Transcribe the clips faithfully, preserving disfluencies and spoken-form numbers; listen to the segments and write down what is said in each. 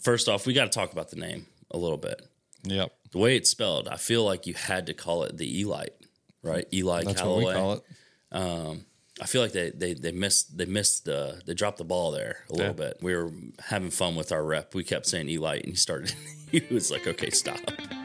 first off, we got to talk about the name a little bit. Yep. The way it's spelled, I feel like you had to call it the Elite, right? Eli That's Callaway. what we call it. Um, I feel like they they they missed they missed the they dropped the ball there a little Yeah. bit. We were having fun with our rep. We kept saying Elite, and he started. He was like, "Okay, stop."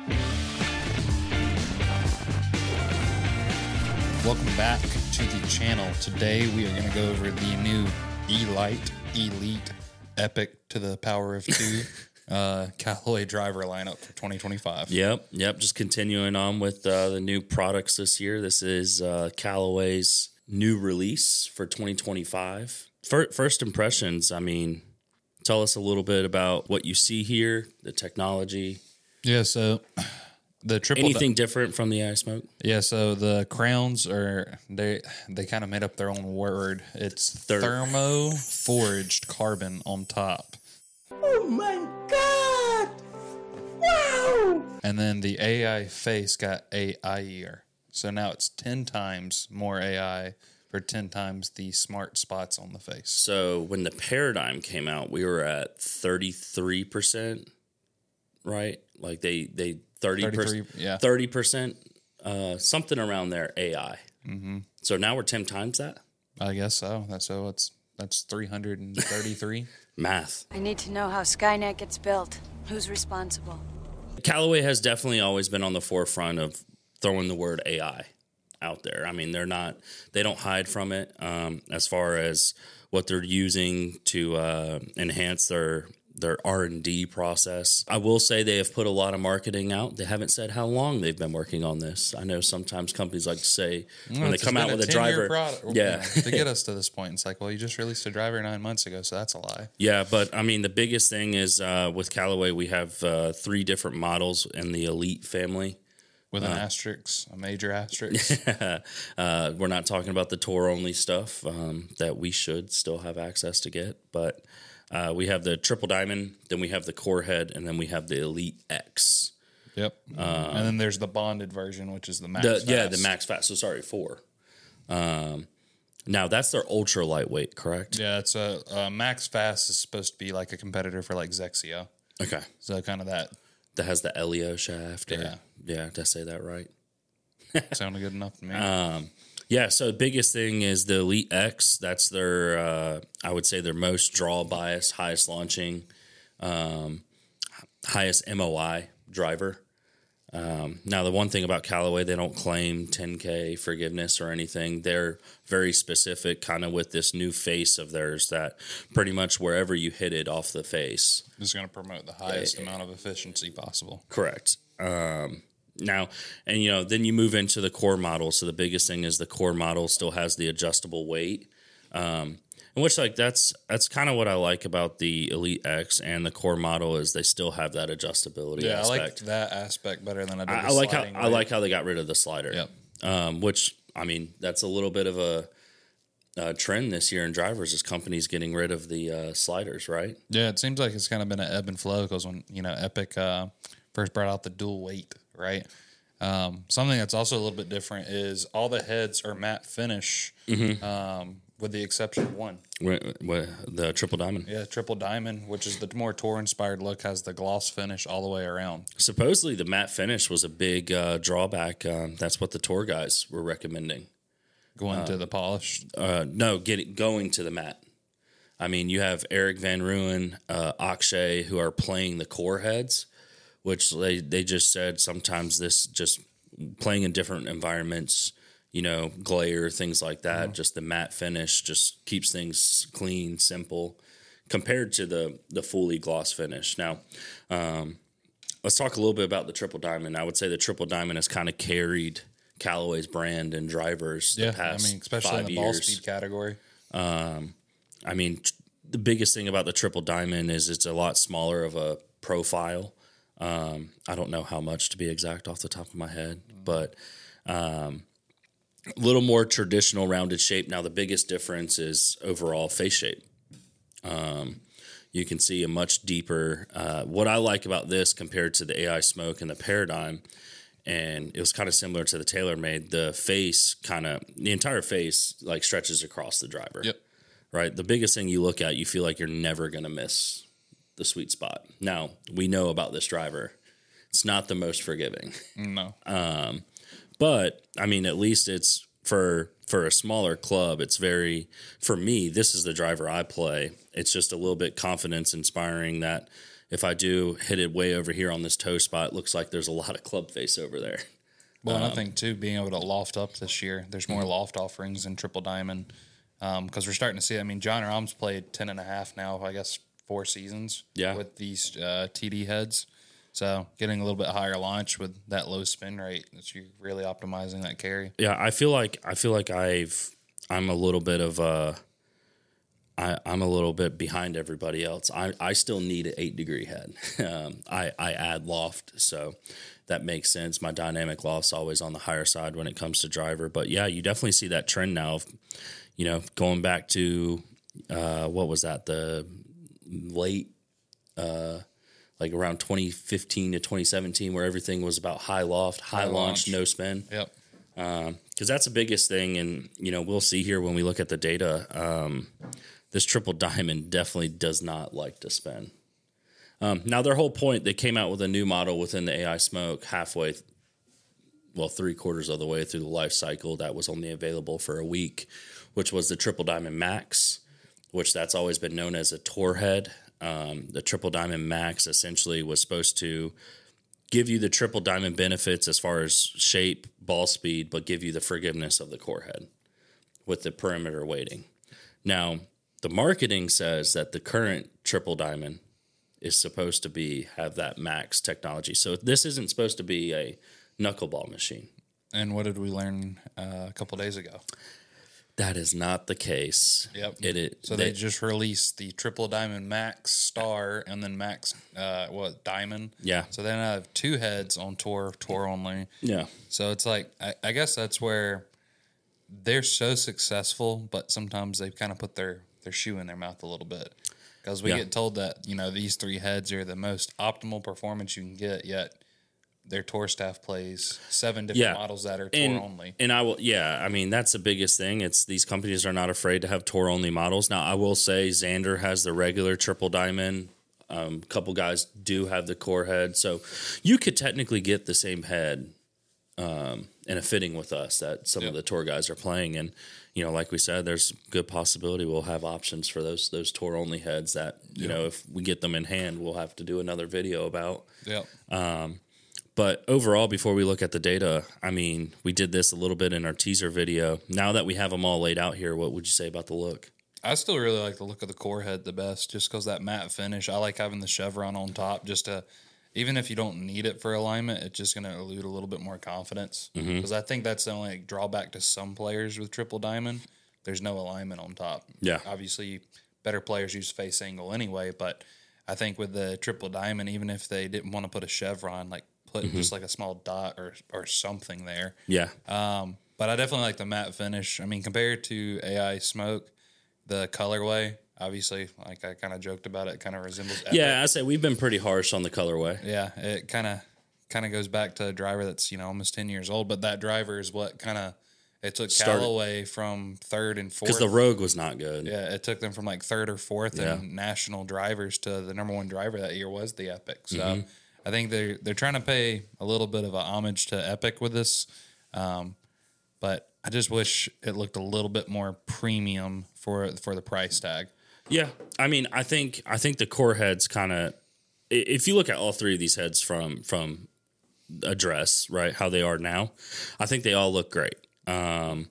Welcome back to the channel. Today we are going to go over the new Elite, Elite, Epic to the power of two uh, Callaway driver lineup for twenty twenty-five. Yep, yep. Just continuing on with uh, the new products this year. This is uh, Callaway's new release for twenty twenty-five. First impressions, I mean, tell us a little bit about what you see here, the technology. Yeah, so the triple Anything di- different from the A I Smoke? Yeah, so the crowns are they they kind of made up their own word. It's Thir- thermo forged carbon on top. Oh my God! Wow! And then the A I face got A I-ier. So now it's ten times more A I for ten times the smart spots on the face. So when the Paradigm came out, we were at thirty-three percent, right? Like they, they thirty percent, thirty-three, yeah. thirty percent, uh, something around there, A I. Mm-hmm. So now we're ten times that? I guess so. That's so it's that's three hundred thirty-three. Math. I need to know how Skynet gets built. Who's responsible? Callaway has definitely always been on the forefront of throwing the word A I out there. I mean, they're not, they don't hide from it um, as far as what they're using to uh, enhance their their R and D process. I will say they have put a lot of marketing out. They haven't said how long they've been working on this. I know sometimes companies like to say when Well, they it's come been out with a ten-year driver. product, Yeah. to get us to this point, it's like, well, you just released a driver nine months ago, so that's a lie. Yeah, but I mean, the biggest thing is uh, with Callaway, we have uh, three different models in the Elite family. With an asterisk, a major asterisk. uh, we're not talking about the tour only stuff um, that we should still have access to get, but uh, we have the Triple Diamond, then we have the Core Head, and then we have the Elite X. Yep. and then there's the bonded version, which is the Max The, Fast. yeah, the Max Fast. So sorry, four. Um, now that's their ultra lightweight, correct? Yeah, it's a uh, Max Fast is supposed to be like a competitor for like Zexio. Okay. So kind of that That has the Elio shaft. Or, Yeah. Yeah. Did I say that right? sounded good enough to me. Um, yeah, so the biggest thing is the Elite X. That's their, uh, I would say, their most draw bias, highest launching, um, highest M O I driver. Um, now, the one thing about Callaway, they don't claim ten K forgiveness or anything. They're very specific, kind of with this new face of theirs that pretty much wherever you hit it off the face. Just going to promote the highest amount of efficiency possible. Correct. Um, now, and you know, then you move into the core model. So the biggest thing is the core model still has the adjustable weight, um, and which like that's that's kind of what I like about the Elite X and the core model is they still have that adjustability. Yeah, aspect. I like that aspect better than I did. I, the I like how sliding I weight. like how they got rid of the slider. Yep. Um, which I mean, that's a little bit of a, a trend this year in drivers is companies getting rid of the uh, sliders, right? Yeah, it seems like it's kind of been an ebb and flow because when you know Epic uh, first brought out the dual weight, right? Um, something that's also a little bit different is all the heads are matte finish, Mm-hmm. um, with the exception of one. Wh- wh- The triple diamond. Yeah, triple diamond, which is the more tour inspired look, has the gloss finish all the way around. Supposedly, the matte finish was a big uh, drawback. Um, that's what the tour guys were recommending. Going to the polished. Uh, no, getting going to the matte. I mean, you have Eric Van Ruin, uh, Akshay, who are playing the core heads, which they, they just said sometimes this just playing in different environments, you know, glare, things like that, just the matte finish just keeps things clean, simple, compared to the the fully gloss finish. Now, um, let's talk a little bit about the Triple Diamond. I would say the Triple Diamond has kind of carried Callaway's brand and drivers Yeah, the past I mean, especially five in the years. ball speed category. I mean, tr- the biggest thing about the Triple Diamond is it's a lot smaller of a profile. Um, I don't know how much to be exact off the top of my head, but um, a little more traditional rounded shape. Now, the biggest difference is overall face shape. Um, you can see a much deeper. Uh, what I like about this compared to the A I Smoke and the Paradigm, and it was kind of similar to the TaylorMade, the face kind of, the entire face like stretches across the driver. Yep. Right? The biggest thing you look at, you feel like you're never going to miss the sweet spot. Now, we know about this driver. It's not the most forgiving. No. Um, but, I mean, at least it's for for a smaller club, it's very, for me, this is the driver I play. It's just a little bit confidence inspiring that if I do hit it way over here on this toe spot, it looks like there's a lot of club face over there. Well, and I think, too, being able to loft up this year, there's more loft offerings in Triple Diamond because um, we're starting to see, I mean, John Rahm's played ten and a half now, I guess, four seasons yeah. with these uh, T D heads. So getting a little bit higher launch with that low spin rate, that's you really optimizing that carry. Yeah, I feel like I feel like I've I'm a little bit of a I, I'm a little bit behind everybody else. I, I still need an eight degree head. Um, I I add loft, so that makes sense. My dynamic loft's always on the higher side when it comes to driver. But yeah, you definitely see that trend now. Of, you know, going back to uh, what was that the late. Uh, like around twenty fifteen to twenty seventeen, where everything was about high loft, high, high launch, launch, no spin. Yep. Because um, that's the biggest thing. And, you know, we'll see here when we look at the data. Um, this Triple Diamond definitely does not like to spin. Um, now, their whole point, they came out with a new model within the A I Smoke halfway, well, three quarters of the way through the life cycle that was only available for a week, which was the Triple Diamond Max, which that's always been known as a tour head. Um, the Triple Diamond Max essentially was supposed to give you the Triple Diamond benefits as far as shape, ball speed, but give you the forgiveness of the core head with the perimeter weighting. Now, the marketing says that the current Triple Diamond is supposed to be have that Max technology. So this isn't supposed to be a knuckleball machine. And what did we learn uh, a couple days ago? That is not the case. Yep. It, it so they, they just released the Triple Diamond Max Star and then Max, uh, what, Diamond? Yeah. So then I have two heads on tour, tour only. Yeah. So it's like, I, I guess that's where they're so successful, but sometimes they kind of put their, their shoe in their mouth a little bit. Because we yeah. get told that, you know, these three heads are the most optimal performance you can get, yet their tour staff plays seven different yeah. models that are tour and, only. And I will, yeah, I mean, that's the biggest thing. It's these companies are not afraid to have tour only models. Now, I will say Xander has the regular Triple Diamond. A um, couple guys do have the core head. So you could technically get the same head um, in a fitting with us that some yep. of the tour guys are playing. And, you know, like we said, there's good possibility we'll have options for those those tour only heads that, you yep. know, if we get them in hand, we'll have to do another video about. Yeah. Um, But overall, before we look at the data, I mean, we did this a little bit in our teaser video. Now that we have them all laid out here, what would you say about the look? I still really like the look of the core head the best, just because that matte finish. I like having the chevron on top, just to, even if you don't need it for alignment, it's just going to elude a little bit more confidence. Because mm-hmm. I think that's the only drawback to some players with Triple Diamond. There's no alignment on top. Yeah. Obviously, better players use face angle anyway, but I think with the Triple Diamond, even if they didn't want to put a chevron, like, put mm-hmm. just like a small dot or or something there. Yeah. Um, but I definitely like the matte finish. I mean, compared to A I Smoke, the colorway, obviously, like I kind of joked about it, kind of resembles Epic. Yeah, I say we've been pretty harsh on the colorway. Yeah, it kind of kind of goes back to a driver that's, you know, almost ten years old, but that driver is what kind of it took Started. Callaway from third and fourth. Because the Rogue was not good. Yeah, it took them from like third or fourth yeah. in national drivers to the number one driver that year was the Epic. So mm-hmm. I think they're, they're trying to pay a little bit of a homage to Epic with this. Um, but I just wish it looked a little bit more premium for for the price tag. Yeah. I mean, I think I think the core heads kind of, if you look at all three of these heads from from address, right, how they are now, I think they all look great. Um,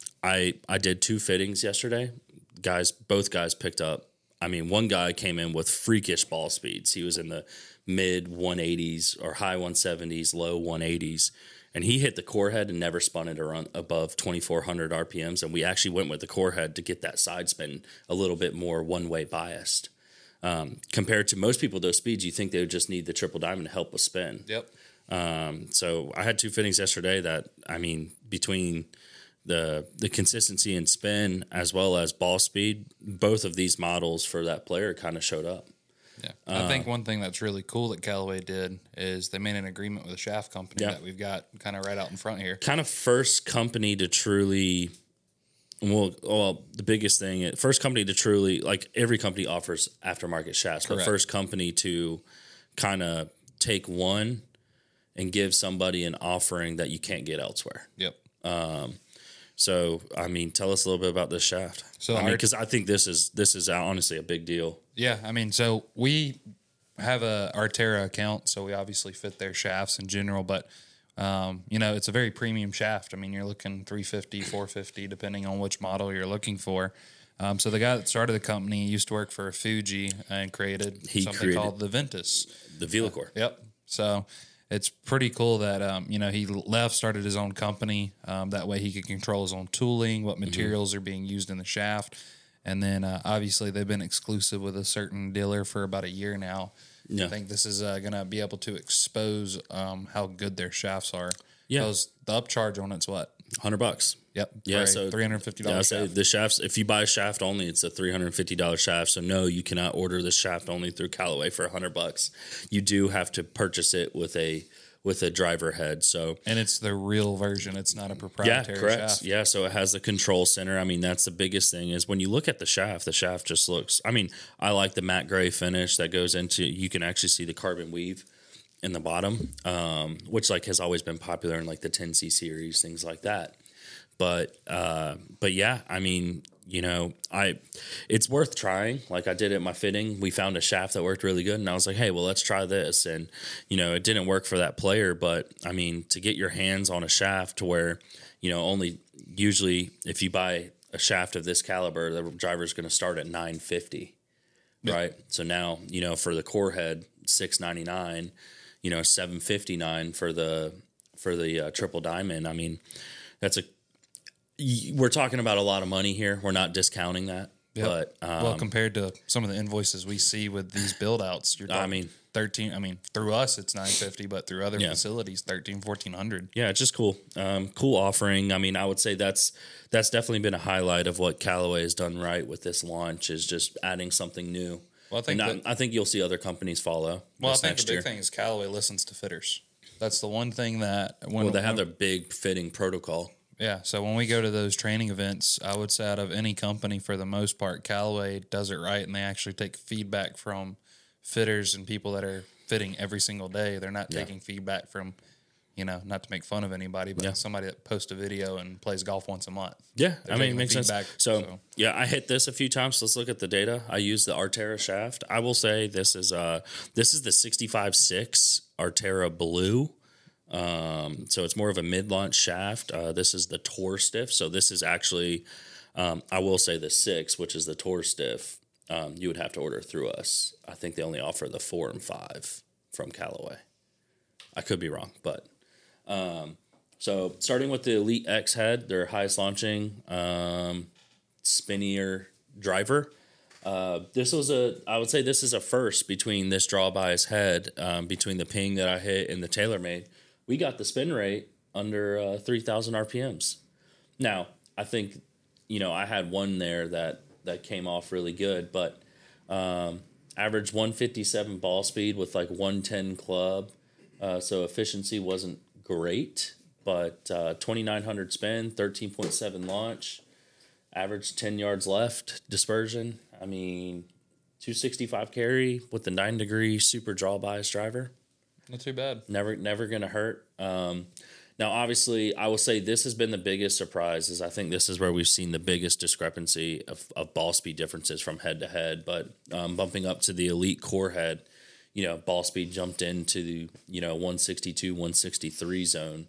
I I did two fittings yesterday. Guys, both guys picked up. I mean, one guy came in with freakish ball speeds. He was in the mid one eighties or high one seventies, low one eighties. And he hit the core head and never spun it around above twenty-four hundred R P Ms. And we actually went with the core head to get that side spin a little bit more one-way biased. Um, compared to most people, those speeds, you think they would just need the Triple Diamond to help with spin. Yep. Um, so I had two fittings yesterday that, I mean, between the the consistency and spin as well as ball speed, both of these models for that player kind of showed up. Yeah, uh, I think one thing that's really cool that Callaway did is they made an agreement with a shaft company yeah. that we've got kind of right out in front here. Kind of first company to truly Well, well, the biggest thing, first company to truly, like every company offers aftermarket shafts, but Correct. first company to kind of take one and give somebody an offering that you can't get elsewhere. Yep. So, I mean, tell us a little bit about this shaft. So I mean, our- because I think this is this is honestly a big deal. Yeah, I mean, so we have a Artera account, so we obviously fit their shafts in general, but um, you know, it's a very premium shaft. I mean, you're looking three fifty, four fifty, depending on which model you're looking for. Um, so the guy that started the company used to work for Fuji and created He something created- called the Ventus. The Velocore. Yep. So it's pretty cool that um, you know, he left, started his own company. Um, that way he could control his own tooling, what materials are being used in the shaft, and then uh, obviously they've been exclusive with a certain dealer for about a year now. Yeah. I think this is uh, going to be able to expose um, how good their shafts are. Yeah. Because the upcharge on it's what? Hundred bucks. Yep. Yeah, for a so three hundred fifty Yeah, I dollars say shaft. the shafts. If you buy a shaft only, it's a three hundred fifty dollars shaft. So no, you cannot order the shaft only through Callaway for a hundred bucks. You do have to purchase it with a with a driver head. So And it's the real version. It's not a yeah, proprietary correct. shaft. Yeah, so it has the control center. I mean, that's the biggest thing is when you look at the shaft, the shaft just looks. I mean, I like the matte gray finish that goes into. You can actually see the carbon weave in the bottom, um, which like has always been popular in like the ten C series, things like that. But uh, but yeah, I mean, you know, I it's worth trying. Like I did at my fitting, we found a shaft that worked really good, and I was like, hey, well, let's try this. And you know, it didn't work for that player, but I mean, to get your hands on a shaft to where, you know, only usually if you buy a shaft of this caliber, the driver's going to start at nine fifty, right? So now, you know, for the core head, six ninety nine, you know, seven fifty nine for the for the uh, triple diamond. I mean, that's a we're talking about a lot of money here. We're not discounting that, Yep. but um, well, compared to some of the invoices we see with these build outs, you're I talking mean- thirteen. I mean, through us it's nine fifty, but through other Yeah. facilities, thirteen, fourteen hundred. yeah, it's just cool. Um, cool offering. I mean, I would say that's that's definitely been a highlight of what Callaway has done right with this launch is just adding something new. Well, I think And I, that- I think you'll see other companies follow. Well, I this think next the big year. thing is Callaway listens to fitters. That's the one thing that when Well, they have when- their big fitting protocol. yeah. So when we go to those training events, I would say out of any company, for the most part, Callaway does it right, and they actually take feedback from fitters and people that are fitting every single day. They're not Yeah. taking feedback from, you know, not to make fun of anybody, but Yeah. somebody that posts a video and plays golf once a month. Yeah, They're I mean, taking it makes sense. feedback, So, so- yeah, I hit this a few times. Let's look at the data. I used the Artera shaft. I will say this is uh this is the sixty-five six Artera Blue. Um, so it's more of a mid-launch shaft. Uh, this is the Tour Stiff. So this is actually, um, I will say the six, which is the Tour Stiff. Um, you would have to order through us. I think they only offer the four and five from Callaway. I could be wrong, but. Um, so starting with the Elite X head, their highest launching um, spinnier driver. Uh, this was a, I would say this is a first between this draw bias head, um, between the ping that I hit and the TaylorMade. We got the spin rate under uh, three thousand R P Ms. Now, I think, you know, I had one there that, that came off really good, but um, average one fifty-seven ball speed with like one ten club. Uh, so efficiency wasn't great, but uh, twenty-nine hundred spin, thirteen point seven launch, average ten yards left dispersion. I mean, two sixty-five carry with the nine degree super draw bias driver. Not too bad. Never, never going to hurt. Um, now, obviously, I will say this has been the biggest surprise. Is I think this is where we've seen the biggest discrepancy of, of ball speed differences from head to head. But um, bumping up to the Elite Core head, you know, ball speed jumped into the, you know, one sixty-two, one sixty-three zone,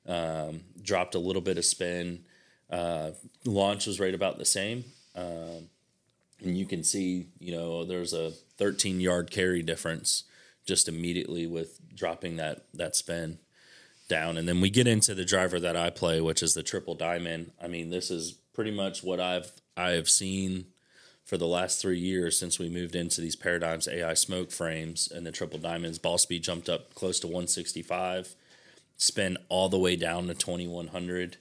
um, dropped a little bit of spin. Uh, launch was right about the same. Um, and you can see, you know, there's a thirteen yard carry difference just immediately with dropping that, that spin down. And then we get into the driver that I play, which is the Triple Diamond. I mean, this is pretty much what I've, I have seen for the last three years since we moved into these Paradigms A I smoke frames, and the Triple Diamonds ball speed jumped up close to one sixty-five, spin all the way down to twenty-one hundred.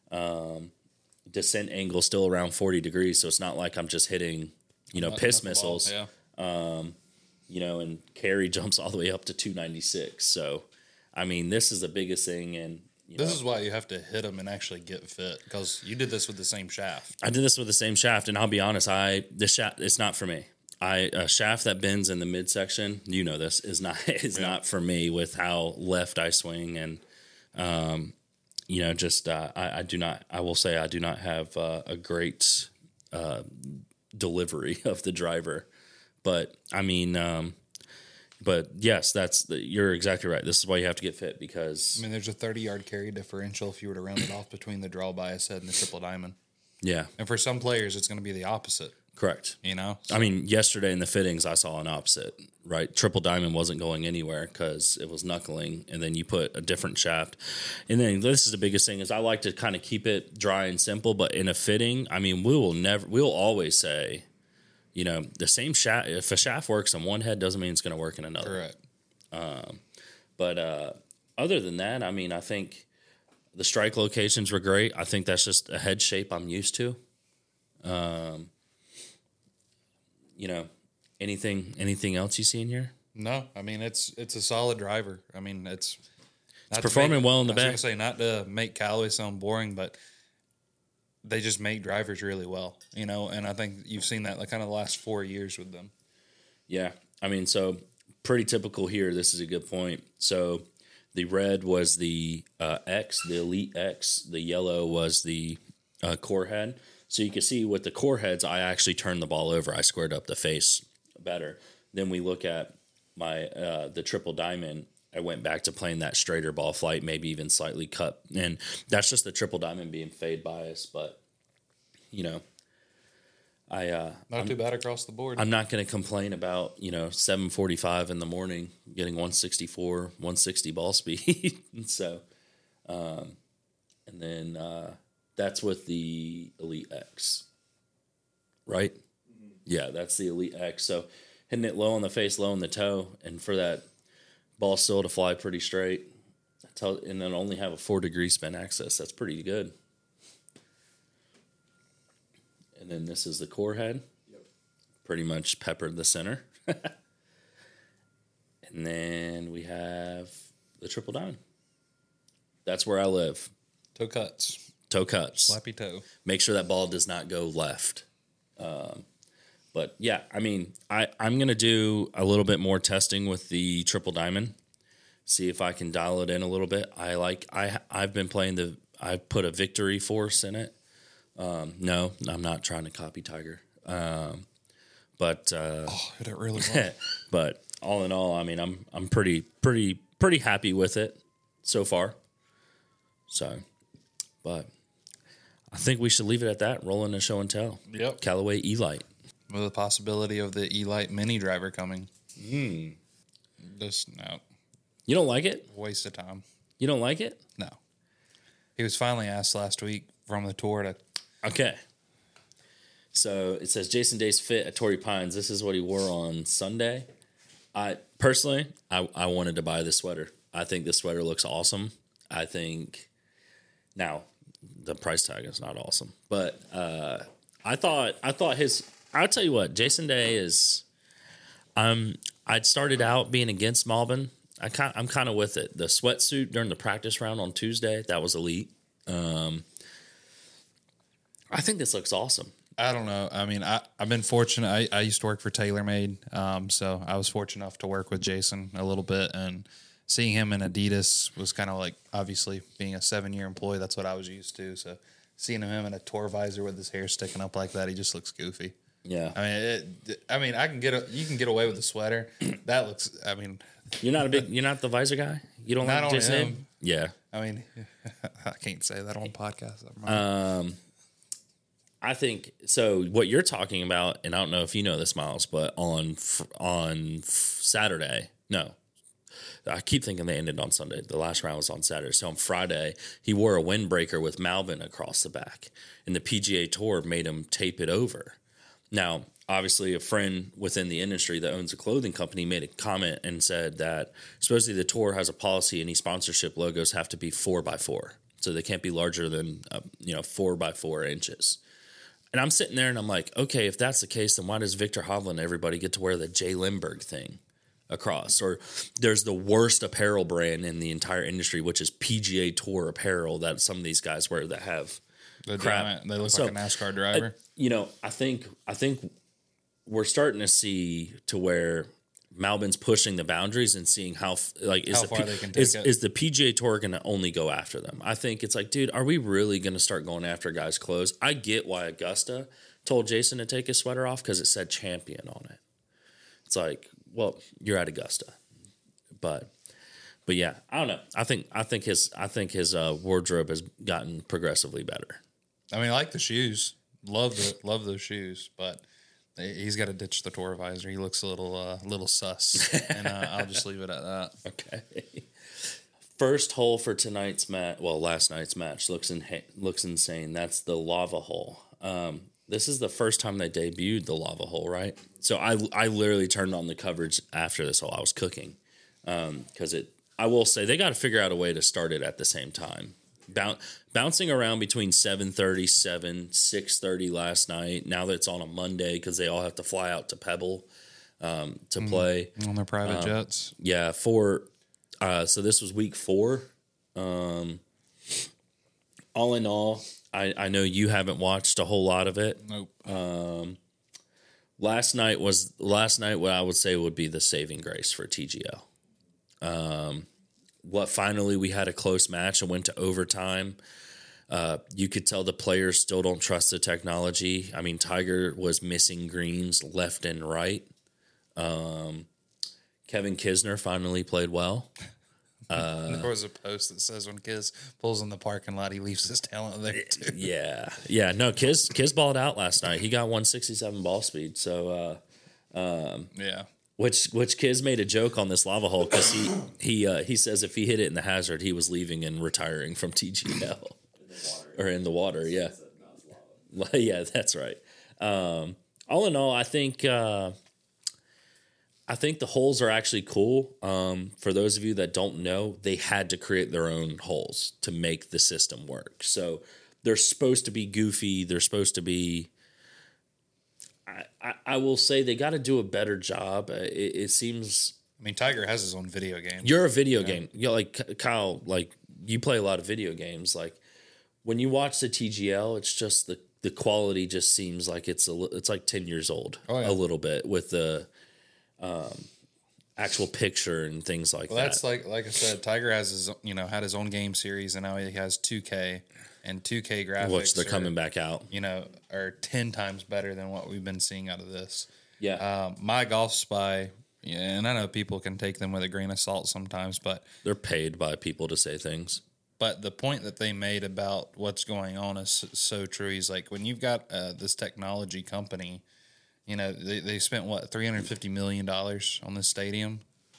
Um, descent angle still around forty degrees, so it's not like I'm just hitting, you know, Not- piss not the ball, missiles. Yeah. You know, and carry jumps all the way up to two ninety-six. So, I mean, this is the biggest thing, and You This know? is why you have to hit them and actually get fit, because you did this with the same shaft. I did this with the same shaft, and I'll be honest, I the shaft it's not for me. I a shaft that bends in the midsection, you know this, is not is Yeah. not for me with how left I swing, and um, you know, just uh, I, I do not. I will say I do not have uh, a great uh, delivery of the driver, but I mean. Um, But yes, that's the, you're exactly right. This is why you have to get fit, because I mean, there's a thirty-yard carry differential if you were to round it off between the draw bias head and the triple diamond. yeah, And for some players, it's going to be the opposite, correct. you know? I mean, yesterday in the fittings, I saw an opposite. Right, triple diamond wasn't going anywhere because it was knuckling, and then you put a different shaft. And then this is the biggest thing is I like to kind of keep it dry and simple. But in a fitting, I mean, we will never, we'll always say, you know, the same shaft. If a shaft works on one head, doesn't mean it's going to work in another. Correct. Um, but uh, other than that, I mean, I think the strike locations were great. I think that's just a head shape I'm used to. Um, you know, anything anything else you see in here? No, I mean, it's it's a solid driver. I mean, it's, not to performing make- well in the I was back. gonna say, not to make Callaway sound boring, but they just make drivers really well, you know? And I think you've seen that like kind of the last four years with them. Yeah. I mean, so pretty typical here. This is a good point. So the red was the uh, X, the Elite X. The yellow was the uh, core head. So you can see with the core heads, I actually turned the ball over. I squared up the face better. Then we look at my uh, the triple diamond. I went back to playing that straighter ball flight, maybe even slightly cut. And that's just the triple diamond being fade bias. But, you know, I uh, Not too bad across the board. I'm not going to complain about, you know, seven forty-five in the morning getting one sixty-four, one sixty ball speed. so, um, and then uh, that's with the Elite X, right? Mm-hmm. Yeah, that's the Elite X. So hitting it low on the face, low on the toe, and for that ball still to fly pretty straight, tell, and then only have a four degree spin axis. That's pretty good. And then this is the core head. Yep. Pretty much peppered the center. And then we have the triple diamond. That's where I live. Toe cuts. Toe cuts. Slappy toe. Make sure that ball does not go left. Um, but yeah, I mean, I, I'm going to do a little bit more testing with the triple diamond. See if I can dial it in a little bit. I like, I, I've been playing the, I put a victory force in it. Um, no, I'm not trying to copy Tiger. Um, but, uh, Oh, hit it really well. but all in all, I mean, I'm, I'm pretty, pretty, pretty happy with it so far. So, but I think we should leave it at that. Rolling a show and tell. Yep. Callaway E-Lite. With the possibility of the E-Lite mini driver coming. Mm. Just, no. You don't like it? Waste of time. You don't like it? No. He was finally asked last week from the tour to... Okay. So it says Jason Day's fit at Torrey Pines. This is what he wore on Sunday. I personally, I, I wanted to buy this sweater. I think this sweater looks awesome. I think now the price tag is not awesome, but uh, I thought I thought his. I'll tell you what, Jason Day is. Um, I'd started out being against Malbin. I kind, I'm kind of with it. The sweatsuit during the practice round on Tuesday, that was elite. Um, I think this looks awesome. I don't know. I mean, I, I've been fortunate. I, I used to work for TaylorMade, um, so I was fortunate enough to work with Jason a little bit, and seeing him in Adidas was kind of like, obviously, being a seven-year employee, that's what I was used to. So seeing him in a tour visor with his hair sticking up like that, he just looks goofy. Yeah. I mean, it, I mean, I can get a, you can get away with the sweater. That looks. I mean, You're not a big. You're not the visor guy. You don't Not like on Jason Day? him. Yeah. I mean, I can't say that on podcast. Um, I think so. What you're talking about, and I don't know if you know this, Miles, but on fr- on f- Saturday, no, I keep thinking they ended on Sunday. The last round was on Saturday. So on Friday, he wore a windbreaker with Malvin across the back, and the P G A Tour made him tape it over. Now, obviously, a friend within the industry that owns a clothing company made a comment and said that supposedly the tour has a policy, any sponsorship logos have to be four by four, so they can't be larger than uh, you know four by four inches. And I'm sitting there and I'm like, okay, if that's the case, then why does Victor Hovland and everybody get to wear the Jay Lindbergh thing across. Or there's the worst apparel brand in the entire industry, which is P G A Tour apparel that some of these guys wear that have The crap. giant, they look So, like a NASCAR driver. I- you know, I think I think we're starting to see to where Malbin's pushing the boundaries and seeing how f- like is How the far P- they can take is, it. is the P G A Tour going to only go after them? I think it's like, dude, are we really going to start going after guys' clothes? I get why Augusta told Jason to take his sweater off because it said champion on it. It's like, well, you're at Augusta, but but yeah, I don't know. I think I think his I think his uh, wardrobe has gotten progressively better. I mean, I like the shoes. Love the love those shoes, but he's got to ditch the tour visor. He looks a little uh, little sus, and uh, I'll just leave it at that. Okay. First hole for tonight's match, well, last night's match looks in, looks insane. That's the lava hole. Um, this is the first time they debuted the lava hole, right? So I I literally turned on the coverage after this hole. I was cooking because um, it. I will say they got to figure out a way to start it at the same time. Boun- bouncing around between seven thirty, seven, six thirty last night. Now that it's on a Monday because they all have to fly out to Pebble um, to mm. play. On their private um, jets. Yeah, for uh, so this was week four. Um, all in all, I, I know you haven't watched a whole lot of it. Nope. Um, last night was last night what I would say would be the saving grace for T G L. Um, what finally we had a close match and went to overtime. Uh, you could tell the players still don't trust the technology. I mean, Tiger was missing greens left and right. Um, Kevin Kisner finally played well. Uh, there was a post that says when Kiz pulls in the parking lot, he leaves his talent there too. Yeah, yeah. No, Kiz Kiz balled out last night. He got one sixty-seven ball speed. So, uh, um, yeah. Which which Kiz made a joke on this lava hole because he he uh, he says if he hit it in the hazard, he was leaving and retiring from T G L or in the water. Yeah, yeah, that's right. Um, all in all, I think uh, I think the holes are actually cool. Um, for those of you that don't know, they had to create their own holes to make the system work. So they're supposed to be goofy. They're supposed to be. I, I will say they got to do a better job. It, it seems. I mean, Tiger has his own video game. You're a video yeah. game. You know, like Kyle, like you play a lot of video games. Like when you watch the T G L, it's just the, the quality just seems like it's a it's like ten years old oh, yeah. a little bit with the um, actual picture and things like well, that. That's like like I said, Tiger has his you know had his own game series and now he has two K. And two K graphics, which they're are, coming back out, you know, are ten times better than what we've been seeing out of this. Yeah. Um, my Golf Spy, yeah, and I know people can take them with a grain of salt sometimes, but they're paid by people to say things. But the point that they made about what's going on is so, so true. He's like, when you've got uh, this technology company, you know, they, they spent what three hundred fifty million dollars on this stadium,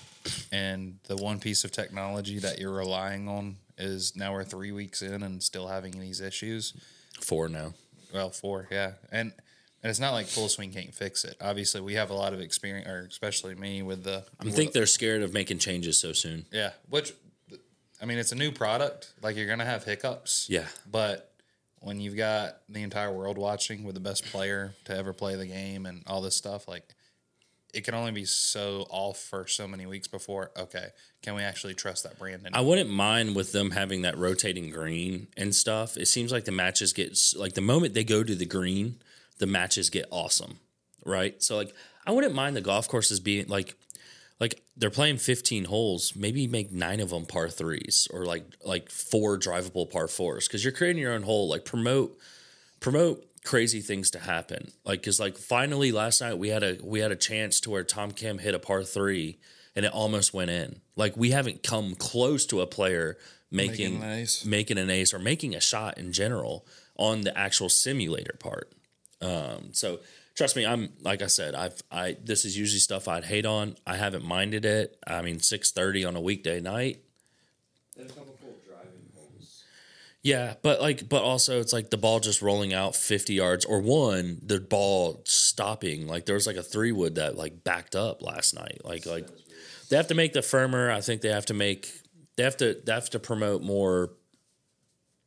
and the one piece of technology that you're relying on is now we're three weeks in and still having these issues. Four now. Well, four, yeah. And, and it's not like Full Swing can't fix it. Obviously, we have a lot of experience, or especially me with the... I think they're scared of making changes so soon. Yeah, which, I mean, it's a new product. Like, you're going to have hiccups. Yeah. But when you've got the entire world watching with the best player to ever play the game and all this stuff, like... It can only be so off for so many weeks before, okay, can we actually trust that brand anymore? I wouldn't mind with them having that rotating green and stuff. It seems like the matches get, like the moment they go to the green, the matches get awesome, right? So, like, I wouldn't mind the golf courses being, like, like they're playing fifteen holes, maybe make nine of them par threes or, like, like four drivable par fours because you're creating your own hole. Like, promote, promote, crazy things to happen, like because like finally last night we had a we had a chance to where Tom Kim hit a par three and it almost went in. Like we haven't come close to a player making making an ace, making an ace or making a shot in general on the actual simulator part. Um, so trust me, I'm like I said, I've I this is usually stuff I'd hate on. I haven't minded it. I mean, six thirty on a weekday night. There's a couple cool driving holes. Yeah, but like, but also it's like the ball just rolling out fifty yards, or one the ball stopping. Like there was like a three wood that like backed up last night. Like like they have to make the firmer. I think they have to make they have to they have to promote more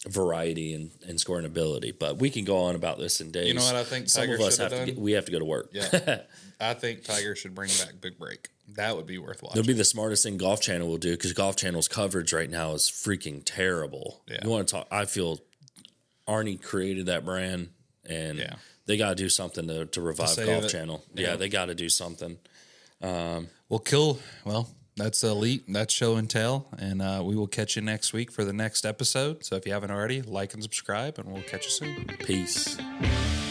variety and, and scoring ability. But we can go on about this in days. You know what I think Some Tiger of us should have have to done? get, we have to go to work. Yeah. I think Tiger should bring back Big Break. That would be worth watching. It'll be the smartest thing Golf Channel will do because Golf Channel's coverage right now is freaking terrible. Yeah. You want to talk? I feel Arnie created that brand, and Yeah. they got to do something to, to revive save Golf it. Channel. Yeah. Yeah, they got to do something. We'll kill. Well, that's Elite. That's Show and Tell. And uh, we will catch you next week for the next episode. So if you haven't already, like and subscribe, and we'll catch you soon. Peace.